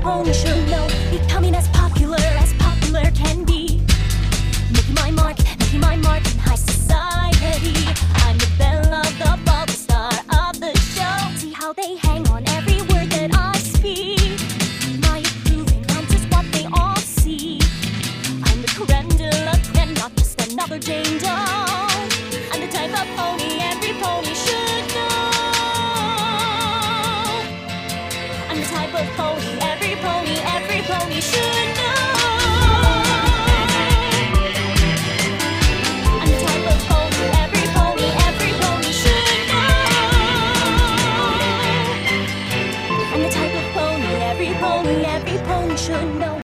pony should know. Becoming as popular can be. Making my mark in high society. I'm the belle of the ball, the star of the show. See how they hang on every word that I speak. My approving counts is what they all see. I'm the creme de la creme, not just another Jane Doe. I'm the type of pony every pony should know. I'm the type of pony every pony should know. I'm the type of pony every pony should know. I'm the type of pony every pony should know.